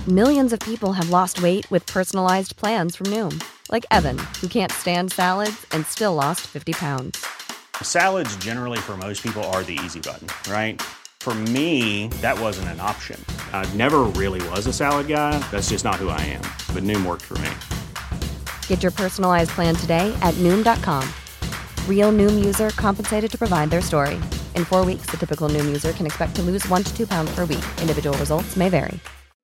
Millions of people have lost weight with personalized plans from Noom. Like Evan, who can't stand salads and still lost 50 pounds. Salads generally for most people are the easy button, right? For me, that wasn't an option. I never really was a salad guy. That's just not who I am. But Noom worked for me. Get your personalized plan today at Noom.com. Real Noom user compensated to provide their story. In 4 weeks, the typical Noom user can expect to lose 1 to 2 pounds per week. Individual results may vary.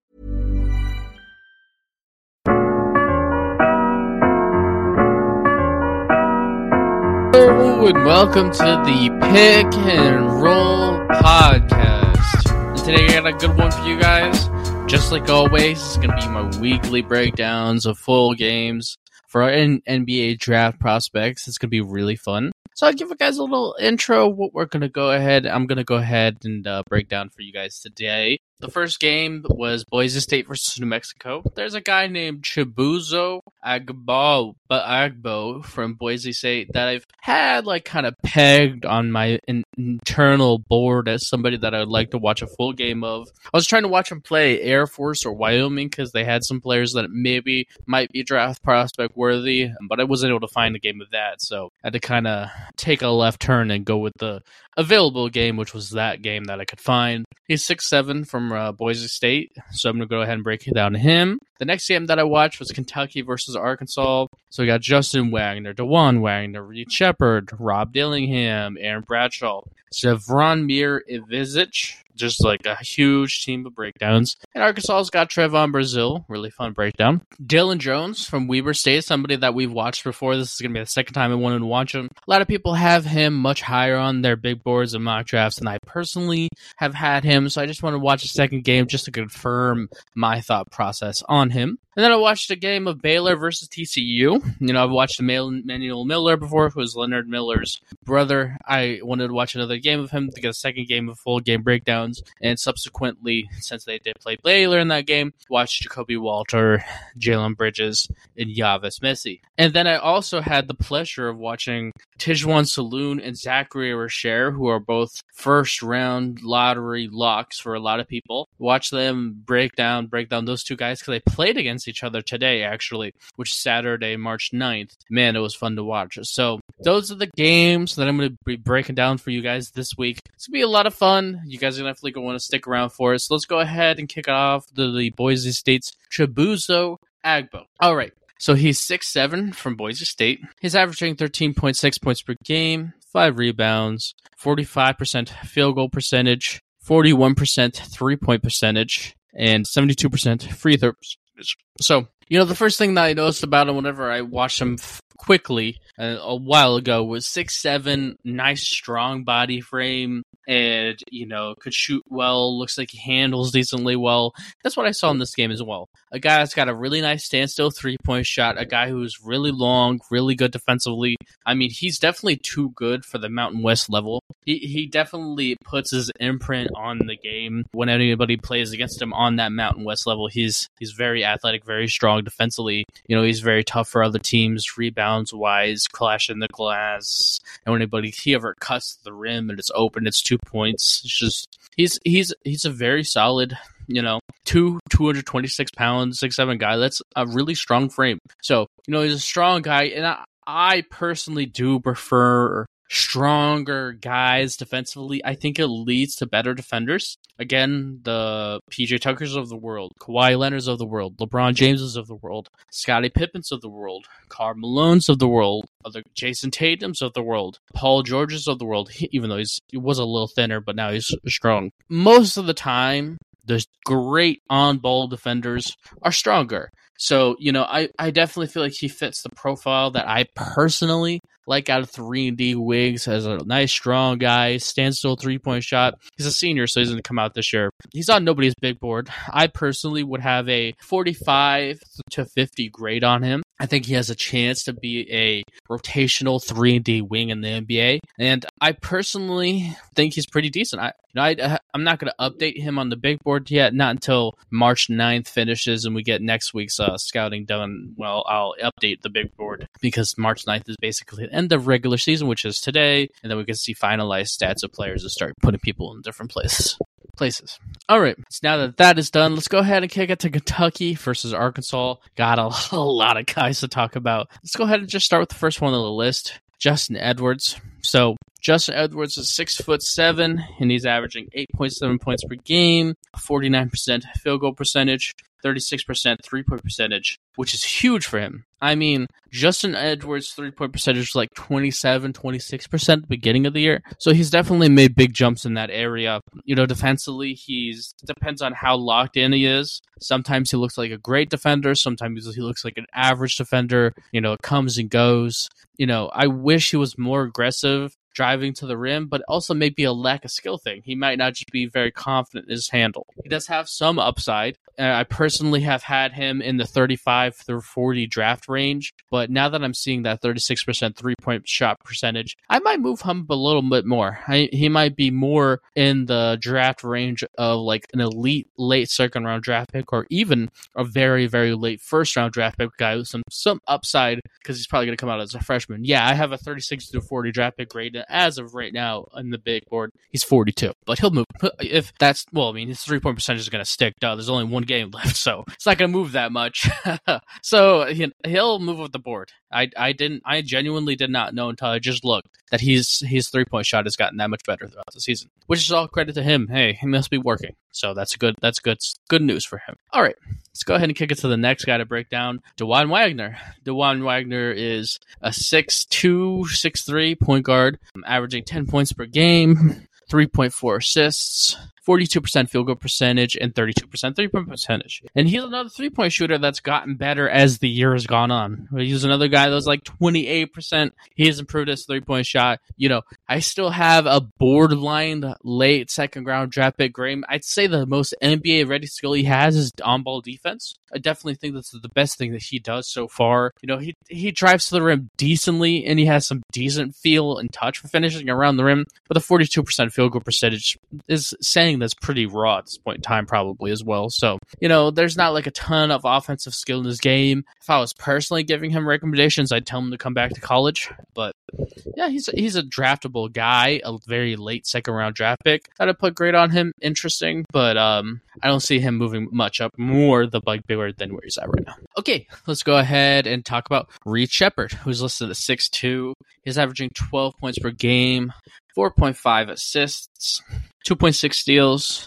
Hello and welcome to the Pick and Roll Podcast. And today I got a good one for you guys. Just like always, it's going to be my weekly breakdowns of full games for our NBA draft prospects. It's going to be really fun. So I'll give you guys a little intro of what I'm going to go ahead and break down for you guys today. The first game was Boise State versus New Mexico. There's a guy named Chibuzo Agbo from Boise State that I've had kind of pegged on my internal board as somebody that I would like to watch a full game of. I was trying to watch him play Air Force or Wyoming because they had some players that maybe might be draft prospect worthy, but I wasn't able to find a game of that, so I had to kind of take a left turn and go with the available game, which was that game that I could find. He's 6'7" from Boise State, so I'm going to go ahead and break it down to him. The next game that I watched was Kentucky versus Arkansas. So we got Justin Wagner, DeJuan Wagner, Reed Shepard, Rob Dillingham, Aaron Bradshaw, Sevronmir Ivizic, just like a huge team of breakdowns. And Arkansas's got Trevon Brazile, really fun breakdown. Dylan Jones from Weber State, somebody that we've watched before. This is going to be the second time I wanted to watch him. A lot of people have him much higher on their big boards and mock drafts than I personally have had him, so I just want to watch a second game just to confirm my thought process on him. And then I watched a game of Baylor versus TCU. I've watched Emmanuel Miller before, who was Leonard Miller's brother. I wanted to watch another game of him to get a second game of full game breakdowns. And subsequently, since they did play Baylor in that game, watched Jacoby Walter, Jalen Bridges, and Yavis Messi. And then I also had the pleasure of watching Tijuan Saloon and Zachary Rasher, who are both first-round lottery locks for a lot of people. Watch them break down those two guys because they played against each other today, actually, which is Saturday, March 9th. Man, it was fun to watch. So those are the games that I'm going to be breaking down for you guys this week. It's going to be a lot of fun. You guys are definitely going to want to stick around for it. So let's go ahead and kick it off to the Boise State's Chibuzo Agbo. All right. So he's 6'7" from Boise State. He's averaging 13.6 points per game, 5 rebounds, 45% field goal percentage, 41% three-point percentage, and 72% free throw percentage. So, the first thing that I noticed about him whenever I watched him quickly a while ago was 6'7", nice strong body frame, and, could shoot well, looks like he handles decently well. That's what I saw in this game as well. A guy that's got a really nice standstill three-point shot, a guy who's really long, really good defensively. I mean, he's definitely too good for the Mountain West level. He definitely puts his imprint on the game when anybody plays against him on that Mountain West level. He's very athletic, very strong defensively. He's very tough for other teams, rebounds-wise, clashing the glass. And when he ever cuts the rim and it's open, it's 2 points. It's just he's a very solid, 226 pounds, 6'7" guy. That's a really strong frame. So, he's a strong guy, and I personally do prefer stronger guys defensively. I think it leads to better defenders. Again, the PJ Tuckers of the world, Kawhi Leonards of the world, LeBron Jameses of the world, Scottie Pippens of the world, Karl Malones of the world, other Jason Tatums of the world, Paul Georges of the world, even though he was a little thinner, but now he's strong. Most of the time, the great on-ball defenders are stronger. So, I definitely feel like he fits the profile that I personally like out of 3-and-D wigs, as a nice, strong guy, standstill three-point shot. He's a senior, so he's going to come out this year. He's on nobody's big board. I personally would have a 45 to 50 grade on him. I think he has a chance to be a rotational 3-and-D wing in the NBA, and I personally think he's pretty decent. I'm not going to update him on the big board yet, not until March 9th finishes and we get next week's scouting done. Well, I'll update the big board because March 9th is basically the end of regular season, which is today, and then we can see finalized stats of players and start putting people in different places. places. All right, so now that that is done, let's go ahead and kick it to Kentucky versus Arkansas. Got a lot of guys to talk about. Let's go ahead and just start with the first one on the list, Justin Edwards. So Justin Edwards is 6'7", and he's averaging 8.7 points per game, 49% field goal percentage, 36% three-point percentage, which is huge for him. I mean, Justin Edwards' three-point percentage was like 27, 26% at the beginning of the year. So he's definitely made big jumps in that area. You know, defensively, depends on how locked in he is. Sometimes he looks like a great defender. Sometimes he looks like an average defender. You know, it comes and goes. You know, I wish he was more aggressive driving to the rim, but also maybe a lack of skill thing. He might not just be very confident in his handle. He does have some upside. I personally have had him in the 35 through 40 draft range, but now that I'm seeing that 36% three-point shot percentage, I might move him a little bit more. He might be more in the draft range of like an elite late second-round draft pick, or even a very, very late first-round draft pick guy with some upside, because he's probably going to come out as a freshman. Yeah, I have a 36 through 40 draft pick grade. As of right now on the big board, he's 42, but he'll move. If that's, well, I mean, his three-point percentage is going to stick. There's only one game left, so it's not going to move that much. So he'll move with the board. I genuinely did not know until I just looked that his three-point shot has gotten that much better throughout the season, which is all credit to him. Hey, he must be working. So that's good news for him. All right, let's go ahead and kick it to the next guy to break down, Dajuan Wagner. Dajuan Wagner is a 6'2", 6'3" point guard, averaging 10 points per game, 3.4 assists, 42% field goal percentage, and 32% three-point percentage. And he's another three-point shooter that's gotten better as the year has gone on. He's another guy that was like 28%. He has improved his three-point shot. You know, I still have a borderline late second-round draft pick grade. I'd say the most NBA-ready skill he has is on-ball defense. I definitely think that's the best thing that he does so far. You know, he drives to the rim decently, and he has some decent feel and touch for finishing around the rim. But the 42% field goal percentage is saying that's pretty raw at this point in time, probably as well. So, you know, there's not like a ton of offensive skill in his game. If I was personally giving him recommendations, I'd tell him to come back to college. But yeah, he's a draftable guy, a very late second round draft pick. I'd put grade on him, interesting, but I don't see him moving much up more the big bigger than where he's at right now. Okay, let's go ahead and talk about Reed Sheppard, who's listed at 6'2". He's averaging 12 points per game, 4.5 assists, 2.6 steals,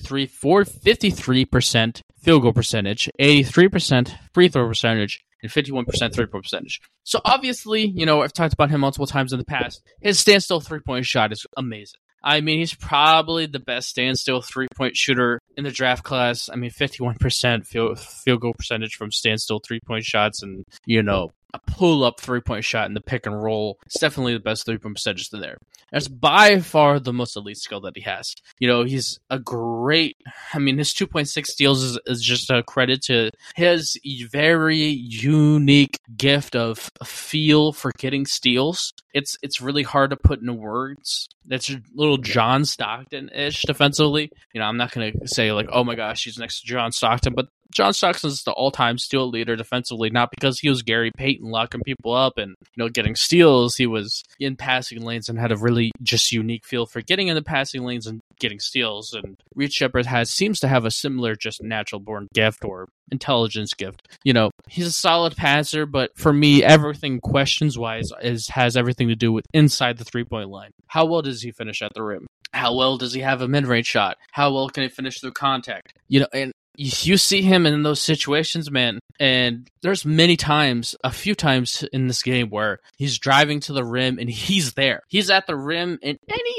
53% field goal percentage, 83% free throw percentage, and 51% three-point percentage. So obviously, you know, I've talked about him multiple times in the past. His standstill three-point shot is amazing. I mean, he's probably the best standstill three-point shooter in the draft class. I mean, 51% field goal percentage from standstill three-point shots, and, you know, a pull-up three-point shot in the pick and roll. It's definitely the best three-point percentage in there. That's by far the most elite skill that he has. You know, he's a great... I mean, his 2.6 steals is just a credit to his very unique gift of feel for getting steals. It's really hard to put into words. That's a little John Stockton-ish defensively. You know, I'm not going to say like, oh my gosh, he's next to John Stockton, but John Stockton's the all-time steal leader defensively, not because he was Gary Payton locking people up and, you know, getting steals. He was in passing lanes and had a really just unique feel for getting in the passing lanes and getting steals. And Reed Sheppard seems to have a similar just natural-born gift or intelligence gift. You know, he's a solid passer, but for me, everything questions-wise has everything to do with inside the three-point line. How well does he finish at the rim? How well does he have a mid-range shot? How well can he finish through contact? You know, and you see him in those situations, man, and there's a few times in this game where he's driving to the rim and he's there. He's at the rim, and any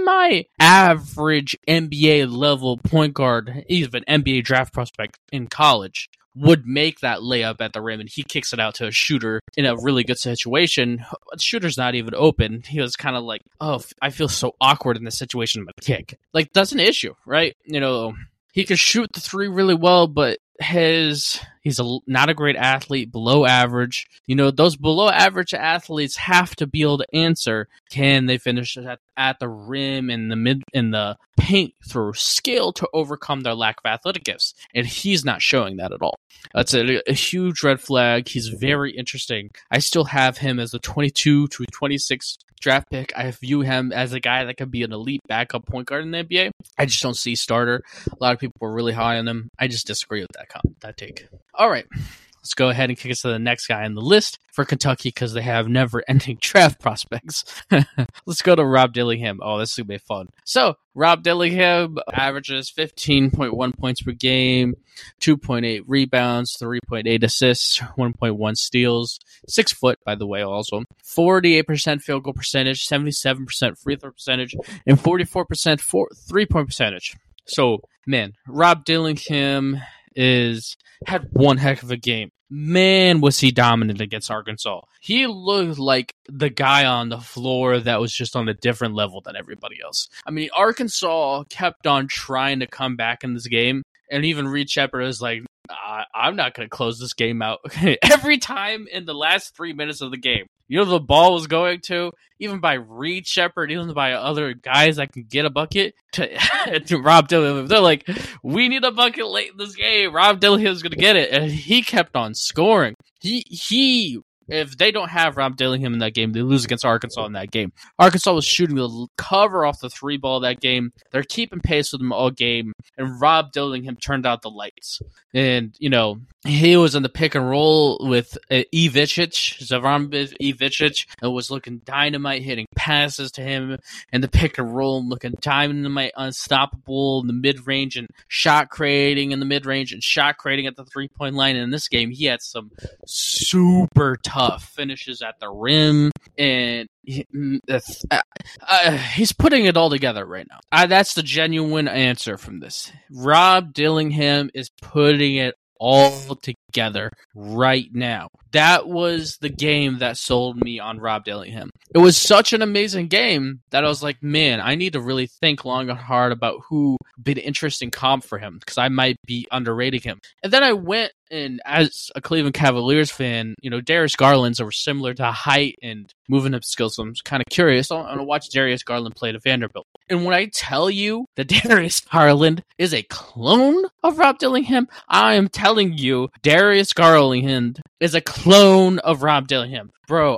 semi-average NBA level point guard, even NBA draft prospect in college, would make that layup at the rim, and he kicks it out to a shooter in a really good situation. The shooter's not even open. He was kind of like, oh, I feel so awkward in this situation, I'm gonna kick. Like, that's an issue, right? You know, he can shoot the three really well, but he's not a great athlete, below average. You know, those below average athletes have to be able to answer, can they finish at the rim in the paint through skill to overcome their lack of athletic gifts? And he's not showing that at all. That's a huge red flag. He's very interesting. I still have him as a 22 to 26 draft pick. I view him as a guy that could be an elite backup point guard in the NBA. I just don't see starter. A lot of people were really high on him. I just disagree with that take. All right. Let's go ahead and kick us to the next guy on the list for Kentucky because they have never-ending draft prospects. Let's go to Rob Dillingham. Oh, this is going to be fun. So, Rob Dillingham averages 15.1 points per game, 2.8 rebounds, 3.8 assists, 1.1 steals, 6 foot, by the way, also. 48% field goal percentage, 77% free throw percentage, and 44% three-point percentage. So, man, Rob Dillingham had one heck of a game. Man, was he dominant against Arkansas. He looked like the guy on the floor that was just on a different level than everybody else. I mean, Arkansas kept on trying to come back in this game, and even Reed Sheppard is like, I'm not going to close this game out. Every time in the last 3 minutes of the game, the ball was going to, even by Reed Sheppard, even by other guys that can get a bucket, to Rob Dillingham. They're like, we need a bucket late in this game. Rob Dillingham's going to get it. And he kept on scoring. If they don't have Rob Dillingham in that game, they lose against Arkansas in that game. Arkansas was shooting the cover off the three ball that game. They're keeping pace with them all game, and Rob Dillingham turned out the lights. And, he was in the pick and roll with Zavran Ivicic, and was looking dynamite, hitting passes to him in the pick and roll, looking dynamite, unstoppable in the mid-range, and shot creating in the mid-range, and shot creating at the three-point line. And in this game, he had some super tough finishes at the rim, and he's putting it all together right now. That's the genuine answer from this. Rob Dillingham is putting it all together right now. That was the game that sold me on Rob Dillingham. It was such an amazing game that I was like, man, I need to really think long and hard about who would be the interesting comp for him because I might be underrating him. And then I went, and as a Cleveland Cavaliers fan, Darius Garland's over similar to height and moving up skills, so I'm kind of curious. I'm going to watch Darius Garland play at Vanderbilt. And when I tell you that Darius Garland is a clone of Rob Dillingham, I am telling you Darius Garland is a clone of Rob Dillingham. Bro,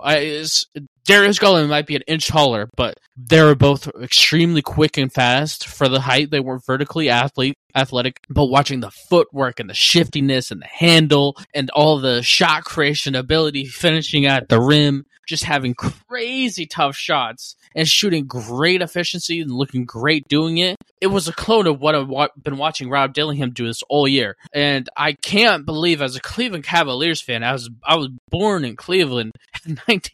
Darius Garland might be an inch taller, but they were both extremely quick and fast for the height. They weren't vertically athletic, but watching the footwork and the shiftiness and the handle and all the shot creation ability, finishing at the rim, just having crazy tough shots and shooting great efficiency and looking great doing it. It was a clone of what I've been watching Rob Dillingham do this all year. And I can't believe, as a Cleveland Cavaliers fan, I was born in Cleveland in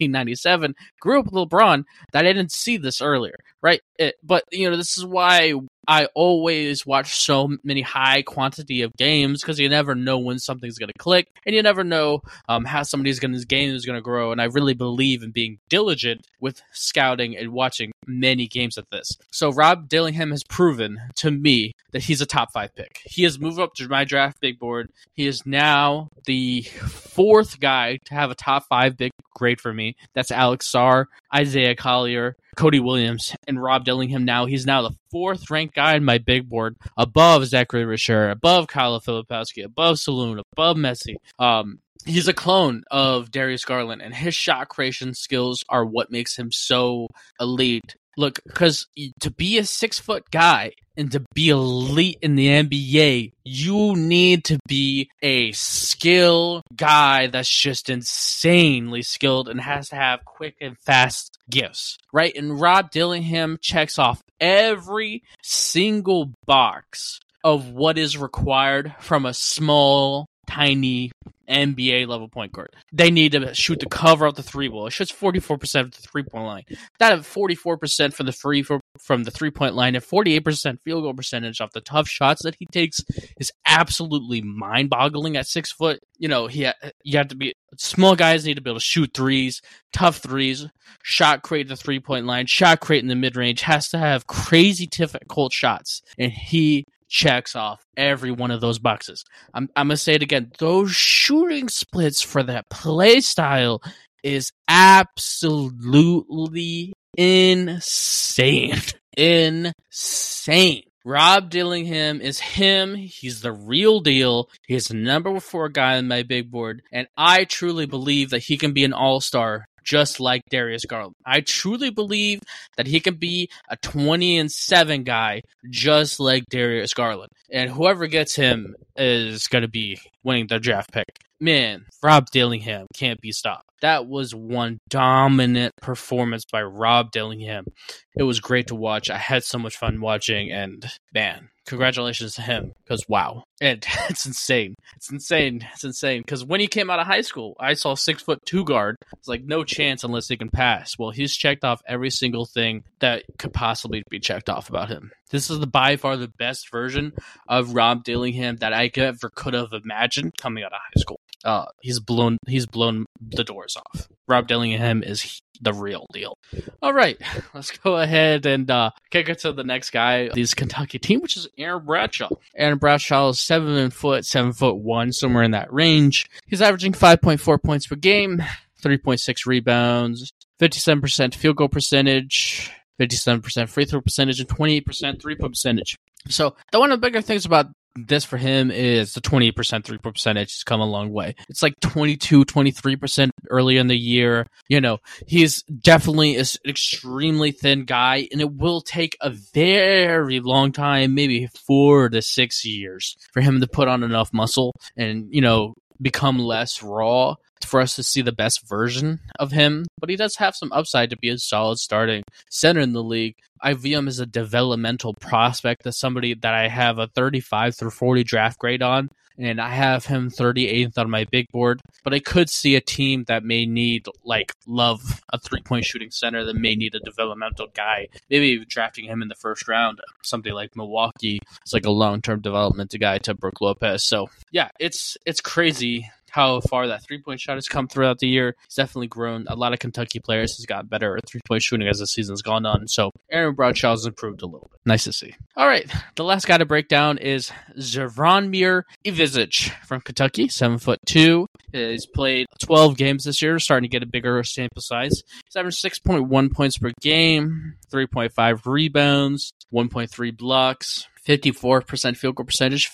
1997, grew up with LeBron, that I didn't see this earlier, right? But this is why I always watch so many high quantity of games, because you never know when something's going to click, and you never know how somebody's his game is going to grow. And I really believe in being diligent with scouting and watching many games of this. So Rob Dillingham has proven to me that he's a top 5 pick. He has moved up to my draft big board. He is now the 4th guy to have a top 5 big grade for me. That's Alex Sarr, Isaiah Collier, Cody Williams, and Rob Dillingham. He's now the 4th ranked guy in my big board, above Zachary Richer, above Kyle Filipowski, above Saloon, above Messi. He's a clone of Darius Garland, and his shot creation skills are what makes him so elite. Look, because to be a 6-foot guy and to be elite in the NBA, you need to be a skill guy that's just insanely skilled and has to have quick and fast gifts, right? And Rob Dillingham checks off every single box of what is required from a small, tiny NBA level point guard. They need to shoot the cover of the three ball. It shoots 44% of the 3-point line. That at 44% from the 3-point line and 48% field goal percentage off the tough shots that he takes is absolutely mind-boggling at 6 foot. You have to be small guys need to be able to shoot threes, tough threes, shot create the 3-point line, shot create in the mid-range, has to have crazy difficult shots, and he checks off every one of those boxes. I'm going to say it again. Those shooting splits for that play style is absolutely insane. Insane. Rob Dillingham is him. He's the real deal. He's the number 4 guy on my big board. And I truly believe that he can be an all-star just like Darius Garland. I truly believe that he can be a 20-7 guy just like Darius Garland. And whoever gets him is going to be winning the draft pick. Man, Rob Dillingham can't be stopped. That was one dominant performance by Rob Dillingham. It was great to watch. I had so much fun watching, and man, congratulations to him, because wow. And it's insane. It's insane. It's insane. Because when he came out of high school, I saw 6'2" guard. It's like no chance unless he can pass. Well, he's checked off every single thing that could possibly be checked off about him. This is by far the best version of Rob Dillingham that I ever could have imagined coming out of high school. He's blown the doors off. Rob Dillingham is the real deal. All right, let's go ahead and kick it to the next guy. This Kentucky team, which is Aaron Bradshaw. Aaron Bradshaw is 7'1", somewhere in that range. He's averaging 5.4 points per game, 3.6 rebounds, 57% field goal percentage, 57% free throw percentage, and 28% three-point percentage. So one of the bigger things about this for him is the 28% three-point percentage has come a long way. It's like 22-23% earlier in the year. You know, he's definitely an extremely thin guy, and it will take a very long time, maybe 4 to 6 years, for him to put on enough muscle and, you know, become less raw for us to see the best version of him. But he does have some upside to be a solid starting center in the league. I view him as a developmental prospect, as somebody that I have a 35 through 40 draft grade on, and I have him 38th on my big board. But I could see a team that may need, love a three-point shooting center, that may need a developmental guy, maybe drafting him in the first round. Something like Milwaukee is like a long-term development guy to Brook Lopez. So yeah, it's crazy how far that three-point shot has come throughout the year. He's definitely grown. A lot of Kentucky players has got better at three-point shooting as the season's gone on. So Aaron Bradshaw has improved a little bit. Nice to see. All right, the last guy to break down is Zvonimir Ivisic from Kentucky, 7'2". He's played 12 games this year, starting to get a bigger sample size. He's averaged 6.1 points per game, 3.5 rebounds, 1.3 blocks, 54% field goal percentage,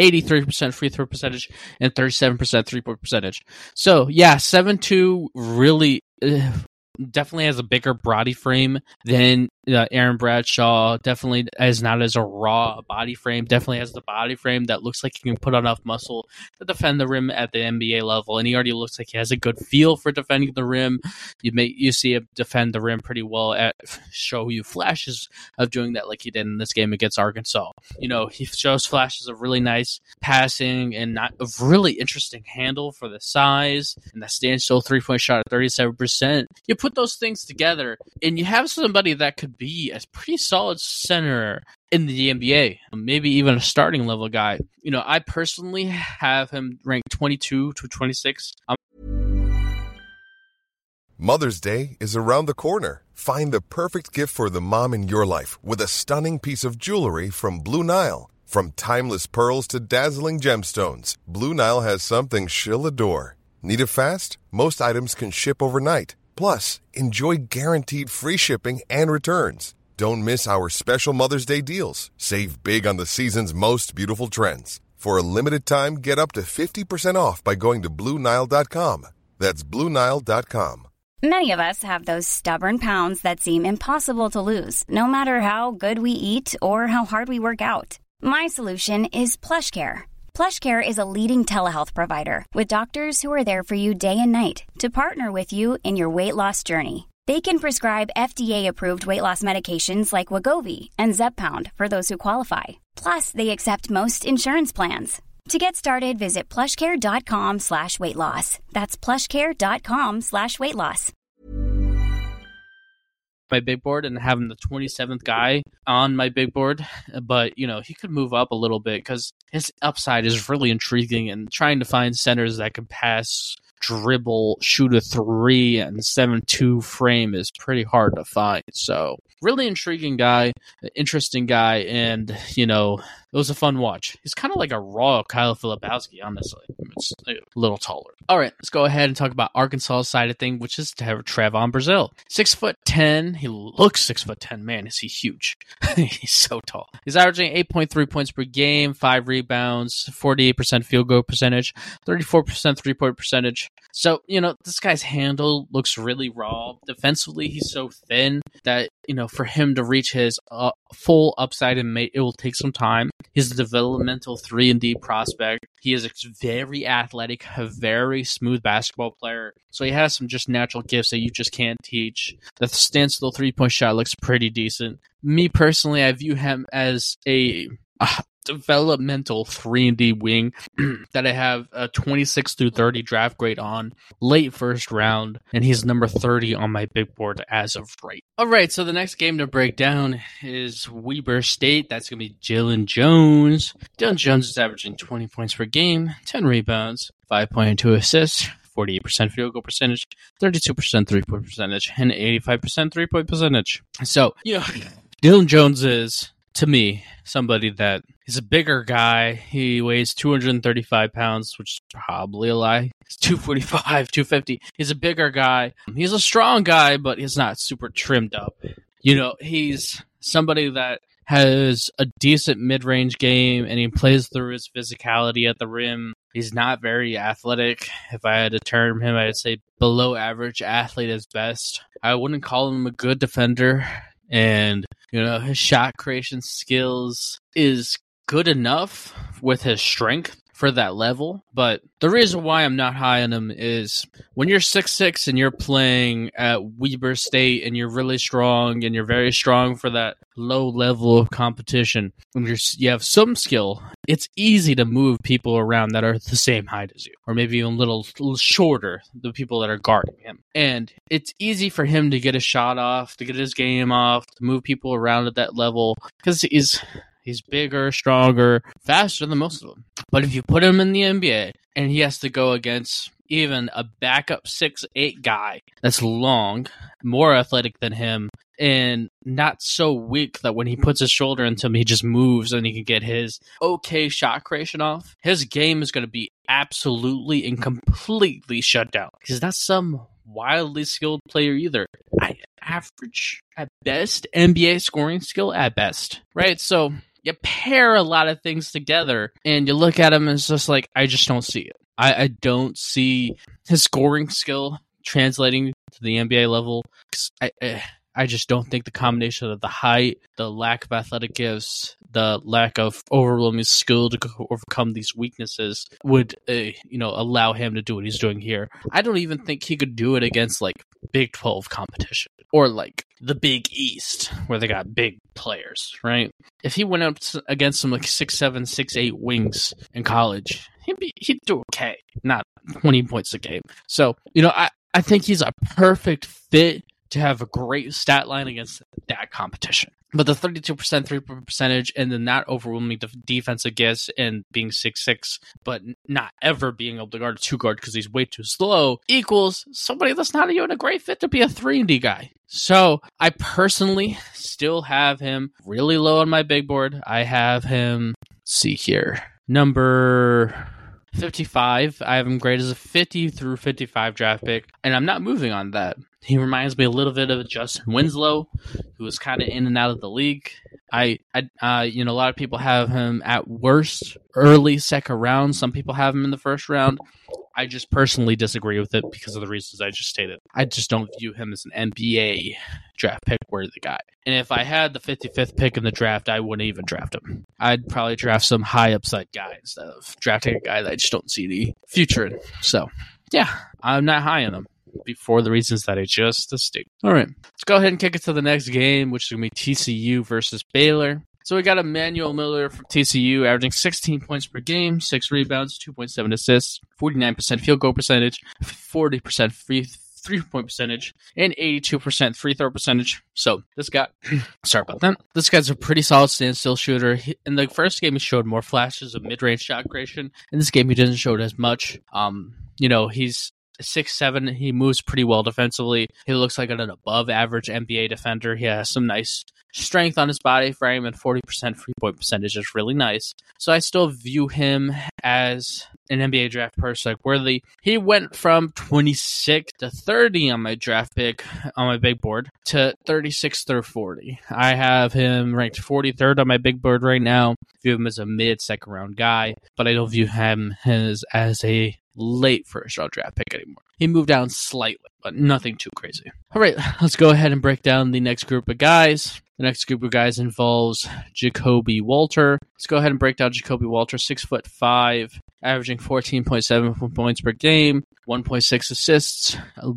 83% free throw percentage, and 37% three-point percentage. So, yeah, 7'2", really definitely has a bigger body frame than Aaron Bradshaw. Definitely is not as a raw body frame. Definitely has the body frame that looks like he can put enough muscle to defend the rim at the NBA level, and he already looks like he has a good feel for defending the rim. You see him defend the rim pretty well, show you flashes of doing that like he did in this game against Arkansas. You know, he shows flashes of really nice passing and not a really interesting handle for the size, and that standstill three-point shot at 37%. You put those things together, and you have somebody that could be a pretty solid center in the NBA, maybe even a starting level guy. You know, I personally have him ranked 22 to 26. Mother's Day is around the corner. Find the perfect gift for the mom in your life with a stunning piece of jewelry from Blue Nile. From timeless pearls to dazzling gemstones, Blue Nile has something she'll adore. Need it fast? Most items can ship overnight. Plus, enjoy guaranteed free shipping and returns. Don't miss our special Mother's Day deals. Save big on the season's most beautiful trends. For a limited time, get up to 50% off by going to BlueNile.com. That's BlueNile.com. Many of us have those stubborn pounds that seem impossible to lose, no matter how good we eat or how hard we work out. My solution is PlushCare. PlushCare is a leading telehealth provider with doctors who are there for you day and night to partner with you in your weight loss journey. They can prescribe FDA-approved weight loss medications like Wegovy and Zepbound for those who qualify. Plus, they accept most insurance plans. To get started, visit plushcare.com/weightloss. That's plushcare.com/weightloss. My big board and have him the 27th guy on my big board, but you know, he could move up a little bit because his upside is really intriguing, and trying to find centers that can pass, dribble, shoot a three, and 7'2" frame is pretty hard to find. So really intriguing guy, interesting guy, and you know, it was a fun watch. He's kind of like a raw Kyle Filipowski, honestly. It's a little taller. All right, let's go ahead and talk about Arkansas' side of thing, which is Trevon Brazile. 6'10". He looks 6'10". Man, is he huge. He's so tall. He's averaging 8.3 points per game, 5 rebounds, 48% field goal percentage, 34% three-point percentage. So, this guy's handle looks really raw. Defensively, he's so thin that, for him to reach his full upside and it will take some time. He's a developmental 3-and-D prospect. He is a very athletic, a very smooth basketball player. So he has some just natural gifts that you just can't teach. The standstill three-point shot looks pretty decent. Me personally, I view him as a developmental 3-and-D wing that I have a 26 through 30 draft grade on, late first round, and he's number 30 on my big board as of right. All right, so the next game to break down is Weber State. That's going to be Dillon Jones. Dillon Jones is averaging 20 points per game, 10 rebounds, 5.2 assists, 48% field goal percentage, 32% three-point percentage, and 85% three-point percentage. So, Dillon Jones is, to me, somebody that is a bigger guy. He weighs 235 pounds, which is probably a lie. He's 245, 250. He's a bigger guy. He's a strong guy, but he's not super trimmed up. He's somebody that has a decent mid-range game, and he plays through his physicality at the rim. He's not very athletic. If I had to term him, I'd say below average athlete is best. I wouldn't call him a good defender. And, his shot creation skills is good enough with his strength for that level. But the reason why I'm not high on him is when you're 6'6" and you're playing at Weber State and you're really strong and you're very strong for that low level of competition, and you have some skill, it's easy to move people around that are the same height as you, or maybe even a little shorter, the people that are guarding him. And it's easy for him to get a shot off, to get his game off, to move people around at that level, because he's bigger, stronger, faster than most of them. But if you put him in the NBA and he has to go against even a backup 6'8" guy that's long, more athletic than him, and not so weak that when he puts his shoulder into him, he just moves and he can get his okay shot creation off, his game is going to be absolutely and completely shut down. He's not some wildly skilled player either. Average at best, NBA scoring skill at best, right? So you pair a lot of things together and you look at him and it's just like, I just don't see it. I don't see his scoring skill translating to the NBA level. I just don't think the combination of the height, the lack of athletic gifts, the lack of overwhelming skill to overcome these weaknesses would, allow him to do what he's doing here. I don't even think he could do it against like Big 12 competition or like the Big East where they got big players, right? If he went up against some like 6'7", 6'8" wings in college, he'd do okay, not 20 points a game. So, I think he's a perfect fit to have a great stat line against that competition. But the 32% three-point percentage and the not overwhelming defensive gifts and being 6'6", but not ever being able to guard a 2-guard because he's way too slow, equals somebody that's not even a great fit to be a 3-and-D guy. So I personally still have him really low on my big board. I have him, see here, number 55. I have him graded as a 50 through 55 draft pick, and I'm not moving on that. He reminds me a little bit of Justin Winslow, who was kind of in and out of the league. A lot of people have him at worst early second round. Some people have him in the first round. I just personally disagree with it because of the reasons I just stated. I just don't view him as an NBA draft pick worthy guy. And if I had the 55th pick in the draft, I wouldn't even draft him. I'd probably draft some high upside guy instead of drafting a guy that I just don't see the future in. So, yeah, I'm not high on him for the reasons that I just stated. All right, let's go ahead and kick it to the next game, which is going to be TCU versus Baylor. So we got Emmanuel Miller from TCU averaging 16 points per game, 6 rebounds, 2.7 assists, 49% field goal percentage, 40% three-point percentage, and 82% free throw percentage. So this guy, sorry about that. This guy's a pretty solid standstill shooter. In the first game, he showed more flashes of mid-range shot creation. In this game, he didn't show it as much. He's 6'7". He moves pretty well defensively. He looks like an above average NBA defender. He has some nice strength on his body frame and 40% free-point percentage is really nice. So I still view him as an NBA draft prospect worthy. He went from 26 to 30 on my draft pick on my big board to 36 through 40. I have him ranked 43rd on my big board right now. View him as a mid-second round guy, but I don't view him as a late first round draft pick anymore. He moved down slightly, but nothing too crazy. All right, let's go ahead and break down the next group of guys. The next group of guys involves Ja'Kobe Walter. Let's go ahead and break down Ja'Kobe Walter, 6'5", averaging 14.7 points per game, 1.6 assists,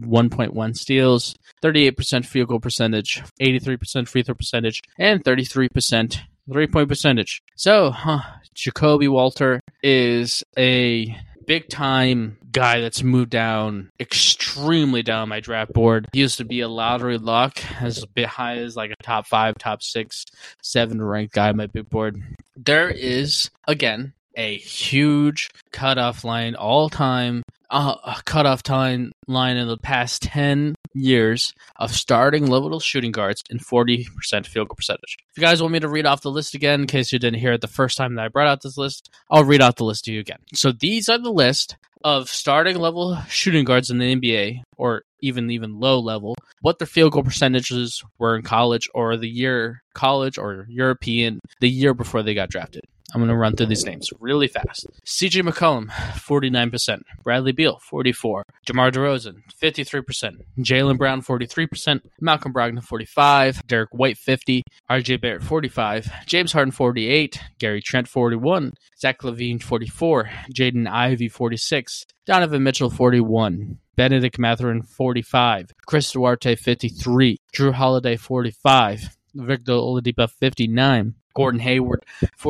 1.1 steals, 38% field goal percentage, 83% free throw percentage, and 33% three-point percentage. So, Ja'Kobe Walter is a big-time guy that's moved down extremely down my draft board. He used to be a lottery lock, as a bit high as like a top 5, top 6, 7 ranked guy on my big board. There is, again, a huge cutoff line all-time, cutoff time line in the past 10 years of starting level shooting guards and 40% field goal percentage. If you guys want me to read off the list again, in case you didn't hear it the first time that I brought out this list, I'll read out the list to you again. So these are the list of starting level shooting guards in the NBA, or even low level, what their field goal percentages were in college or the year college or European, the year before they got drafted. I'm going to run through these names really fast. CJ McCollum, 49%. Bradley Beal, 44%. DeMar DeRozan, 53%. Jaylen Brown, 43%. Malcolm Brogdon, 45%. Derek White, 50%. RJ Barrett, 45%. James Harden, 48%. Gary Trent, 41%. Zach LaVine, 44%. Jaden Ivey, 46%. Donovan Mitchell, 41%. Benedict Mathurin, 45%. Chris Duarte, 53%. Drew Holiday, 45%. Victor Oladipo, 59%. Gordon Hayward,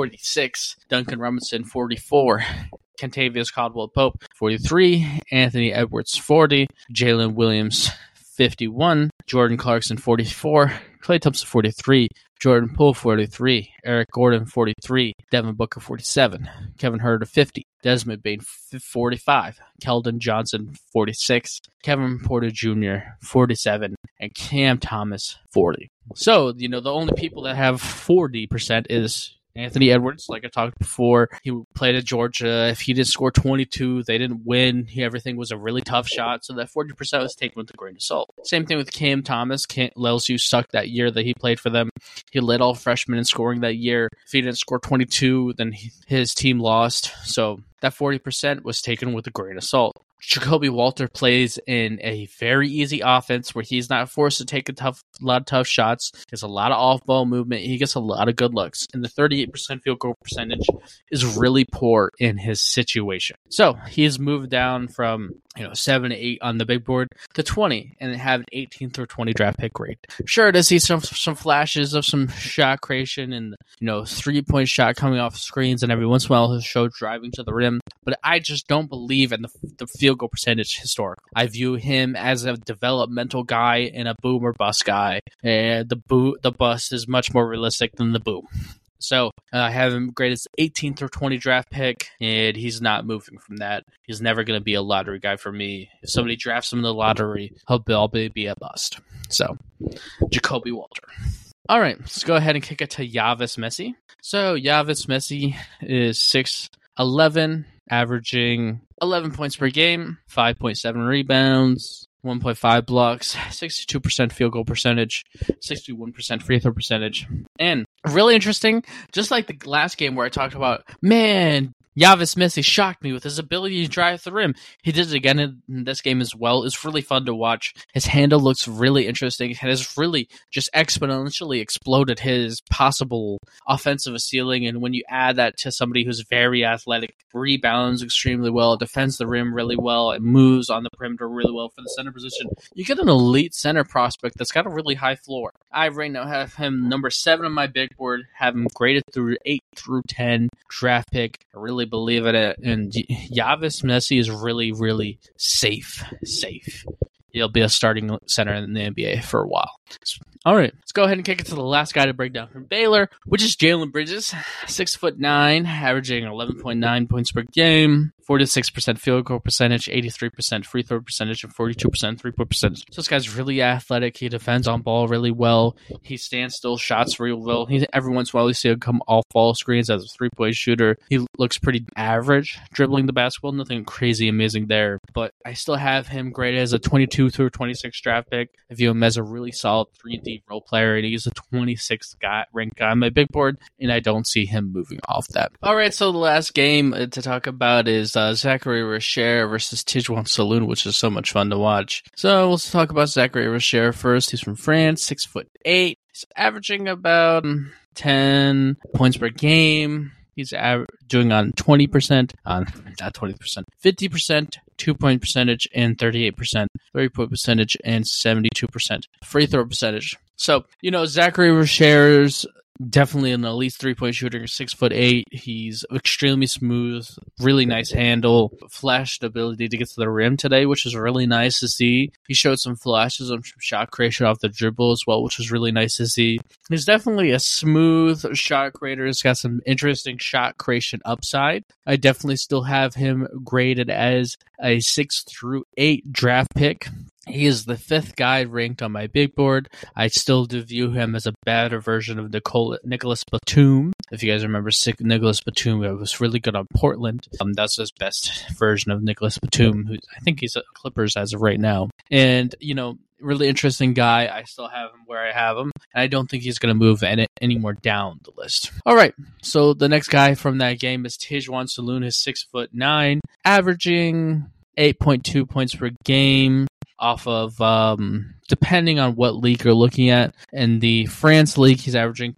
46%. Duncan Robinson, 44%. Kentavious Caldwell-Pope, 43%. Anthony Edwards, 40%. Jalen Williams, 51%. Jordan Clarkson, 44%. Klay Thompson, 43%. Jordan Poole, 43%. Eric Gordon, 43%. Devin Booker, 47%. Kevin Huerter, 50%. Desmond Bane, 45%. Keldon Johnson, 46%. Kevin Porter Jr., 47%. And Cam Thomas, 40%. So, the only people that have 40% is Anthony Edwards, like I talked before. He played at Georgia. If he didn't score 22, they didn't win. Everything was a really tough shot, so that 40% was taken with a grain of salt. Same thing with Cam Thomas. LSU sucked that year that he played for them. He led all freshmen in scoring that year. If he didn't score 22, then his team lost. So that 40% was taken with a grain of salt. Ja'Kobe Walter plays in a very easy offense where he's not forced to take a lot of tough shots. He has a lot of off-ball movement. He gets a lot of good looks. And the 38% field goal percentage is really poor in his situation. So he's moved down from 7 to 8 on the big board to 20 and have an 18 through 20 draft pick rate. Sure, does see some flashes of some shot creation and 3-point shot coming off screens, and every once in a while he'll show driving to the rim. But I just don't believe in the field goal percentage historically. I view him as a developmental guy and a boom or bust guy. And the bust is much more realistic than the boom. So I have him graded as 18 through 20 draft pick, and he's not moving from that. He's never going to be a lottery guy for me. If somebody drafts him in the lottery, he'll be a bust. So, Ja'Kobe Walter. All right, let's go ahead and kick it to Yves Messi. So Yves Messi is 6'11", averaging 11 points per game, 5.7 rebounds, 1.5 blocks, 62% field goal percentage, 61% free throw percentage. And really interesting, just like the last game where I talked about, Yves Messi shocked me with his ability to drive the rim. He did it again in this game as well. It's really fun to watch. His handle looks really interesting. It has really just exponentially exploded his possible offensive ceiling. And when you add that to somebody who's very athletic, rebounds extremely well, defends the rim really well, and moves on the perimeter really well for the center position, you get an elite center prospect that's got a really high floor. I right now have him number 7 on my big board, have him graded through 8 through 10 draft pick. I really believe in it, and Yves Messi is really, really safe. He'll be a starting center in the NBA for a while. All right, let's go ahead and kick it to the last guy to break down from Baylor, which is Jalen Bridges, 6'9", averaging 11.9 points per game, 46% field goal percentage, 83% free throw percentage, and 42% three-point percentage. So this guy's really athletic. He defends on ball really well. He stands still shots really well. Every once in a while, you see him come off ball screens as a three-point shooter. He looks pretty average dribbling the basketball. Nothing crazy amazing there. But I still have him graded as a 22 through 26 draft pick. I view him as a really solid 3D role player, and he's a 26th ranked guy on my big board, and I don't see him moving off that. All right, so the last game to talk about is Zachary Richer versus Tijuan Saloon, which is so much fun to watch. So let's talk about Zachary Richer first. He's from France, 6'8". He's averaging about 10 points per game. He's doing on 20%, not 20%, 50%, 2-point percentage, and 38%, 3-point percentage, and 72% free throw percentage. So, Zachary Richer's definitely an elite 3-point shooter, 6'8". He's extremely smooth, really nice handle, flashed ability to get to the rim today, which is really nice to see. He showed some flashes of shot creation off the dribble as well, which was really nice to see. He's definitely a smooth shot creator. He's got some interesting shot creation upside. I definitely still have him graded as a 6 through 8 draft pick. He is the 5th guy ranked on my big board. I still do view him as a better version of Nicholas Batum. If you guys remember Nicholas Batum, it was really good on Portland. That's his best version of Nicholas Batum, who I think he's at Clippers as of right now. And, really interesting guy. I still have him where I have him, and I don't think he's going to move any more down the list. All right, so the next guy from that game is Tijuan Saloon, who's 6'9", averaging 8.2 points per game. Off of, depending on what league you're looking at. In the France league, he's averaging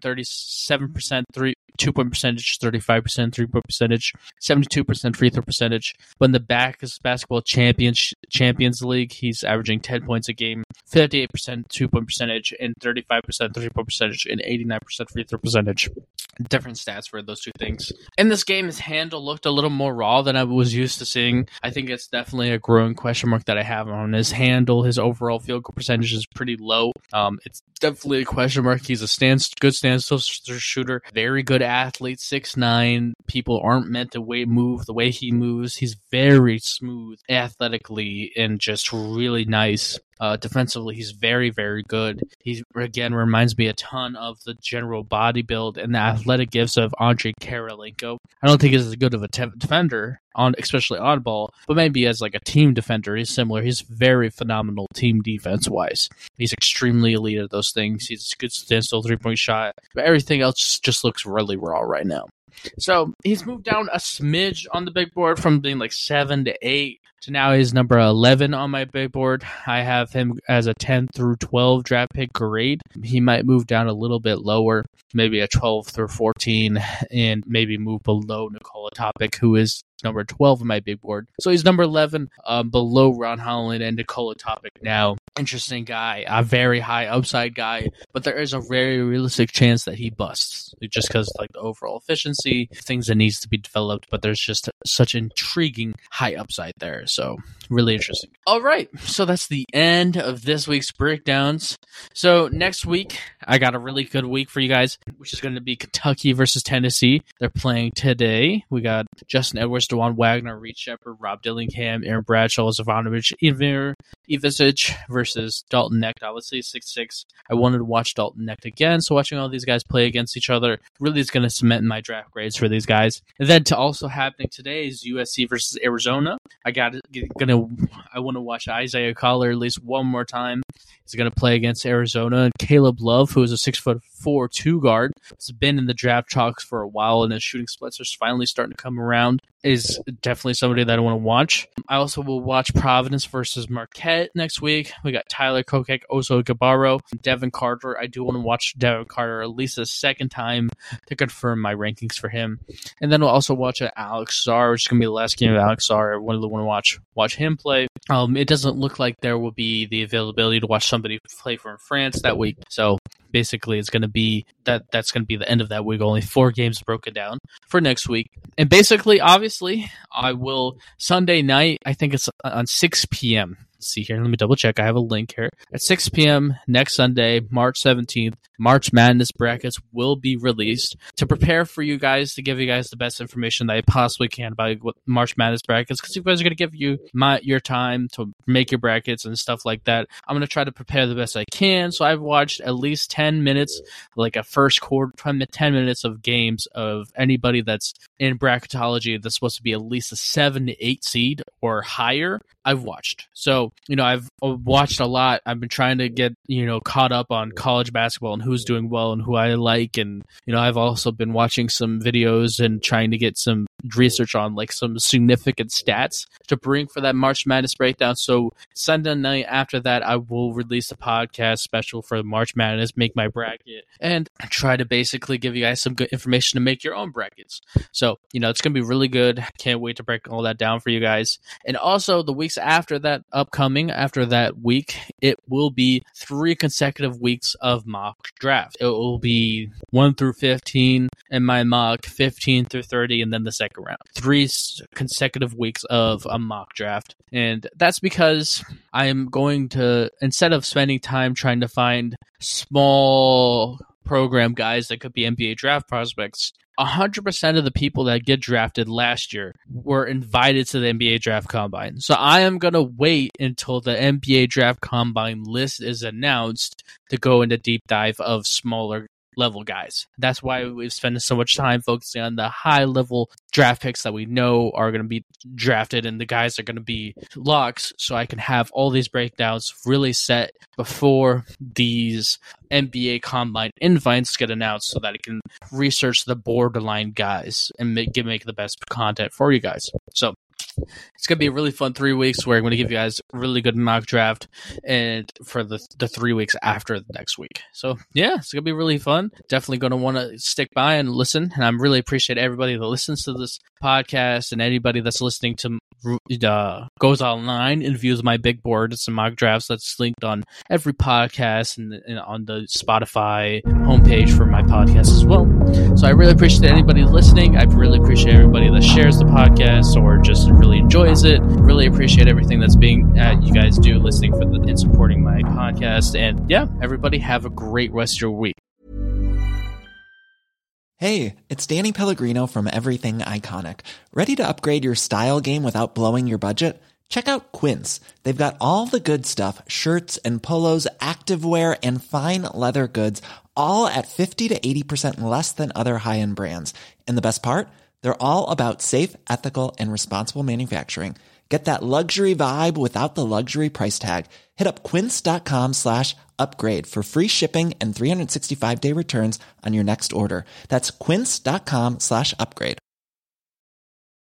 37% 2-point percentage, 35% 3-point percentage, 72% free throw percentage. But in the basketball champions league, he's averaging 10 points a game, 58% 2-point percentage, and 35% 3-point percentage, and 89% free throw percentage. Different stats for those two things. In this game, his handle looked a little more raw than I was used to seeing. I think it's definitely a growing question mark that I have on his handle. His overall field goal percentage is pretty low. It's definitely a question mark. He's a good standstill shooter, very good athlete, 6'9". People aren't meant to move the way he moves. He's very smooth athletically and just really nice. Defensively, he's very, very good. He, again, reminds me a ton of the general body build and the athletic gifts of Andrei Kirilenko. I don't think he's as good of a defender, especially on ball, but maybe as like a team defender, he's similar. He's very phenomenal team defense-wise. He's extremely elite at those things. He's a good standstill 3-point shot, but everything else just looks really raw right now. So he's moved down a smidge on the big board from being like 7 to 8 to now he's number 11 on my big board. I have him as a 10 through 12 draft pick grade. He might move down a little bit lower, maybe a 12 through 14, and maybe move below Nikola Topic, who is number 12 on my big board. So he's number 11, below Ron Holland and Nikola Topic now. Interesting guy, a very high upside guy, but there is a very realistic chance that he busts just because like the overall efficiency, things that needs to be developed, but there's just such intriguing high upside there. So really interesting. All right, so that's the end of this week's breakdowns. So next week, I got a really good week for you guys, which is going to be Kentucky versus Tennessee. They're playing today. We got Justin Edwards, DeJuan Wagner, Reed Shepherd, Rob Dillingham, Aaron Bradshaw, Zivanovic, Ivic versus Dalton Knecht, obviously 6'6". I wanted to watch Dalton Knecht again, so watching all these guys play against each other really is going to cement my draft grades for these guys. And then to also happening today is USC versus Arizona. I want to watch Isaiah Collier at least one more time. He's going to play against Arizona. Caleb Love, who is a 6'4" 2 guard, has been in the draft chalks for a while, and his shooting splits are finally starting to come around. Is definitely somebody that I want to watch. I also will watch Providence versus Marquette next week. We got Tyler Kokek, Oso Gabaro, Devin Carter. I do want to watch Devin Carter at least a second time to confirm my rankings for him. And then we'll also watch Alex Sarr, which is going to be the last game of Alex Sarr. I really want to watch him play. It doesn't look like there will be the availability to watch somebody play from France that week. So basically, it's going to be that's going to be the end of that week. Only 4 games broken down for next week. And basically, obviously, I will Sunday night, I think it's on 6 p.m. see here. Let me double check. I have a link here. At 6 p.m. next Sunday, March 17th, March Madness brackets will be released to prepare for you guys, to give you guys the best information that I possibly can about what March Madness brackets, because you guys are going to give you your time to make your brackets and stuff like that. I'm going to try to prepare the best I can. So I've watched at least 10 minutes, like a first quarter, 10 minutes of games of anybody that's in bracketology that's supposed to be at least a 7 to 8 seed or higher. I've watched. So, I've watched a lot. I've been trying to get, caught up on college basketball and who's doing well and who I like. And, I've also been watching some videos and trying to get some research on like some significant stats to bring for that March Madness breakdown. So Sunday night after that, I will release a podcast special for March Madness, make my bracket, and try to basically give you guys some good information to make your own brackets. So, it's going to be really good. Can't wait to break all that down for you guys. And also the weeks after that, after that week, it will be 3 consecutive weeks of mock draft. It will be 1 through 15 in my mock, 15 through 30, and then the second round. 3 consecutive weeks of a mock draft. And that's because I am going to, instead of spending time trying to find small program guys that could be NBA draft prospects, 100% of the people that get drafted last year were invited to the NBA Draft Combine. So I am going to wait until the NBA Draft Combine list is announced to go into deep dive of smaller level guys. That's why we've spent so much time focusing on the high level draft picks that we know are going to be drafted and the guys are going to be locks, so I can have all these breakdowns really set before these NBA Combine invites get announced, so that I can research the borderline guys and make the best content for you guys. So it's going to be a really fun 3 weeks where I'm going to give you guys a really good mock draft and for the 3 weeks after the next week. So, yeah, it's going to be really fun. Definitely going to want to stick by and listen. And I really appreciate everybody that listens to this podcast and anybody that's listening to goes online and views my big board. It's some mock drafts that's linked on every podcast and on the Spotify homepage for my podcast as well. So I really appreciate anybody listening. I really appreciate everybody that shares the podcast or just really enjoys it. Really appreciate everything that's being you guys do listening and supporting my podcast. And yeah, everybody have a great rest of your week. Hey, it's Danny Pellegrino from Everything Iconic. Ready to upgrade your style game without blowing your budget? Check out Quince. They've got all the good stuff, shirts and polos, activewear, and fine leather goods, all at 50 to 80% less than other high-end brands. And the best part? They're all about safe, ethical, and responsible manufacturing. Get that luxury vibe without the luxury price tag. Hit up quince.com/upgrade for free shipping and 365-day returns on your next order. That's quince.com/upgrade.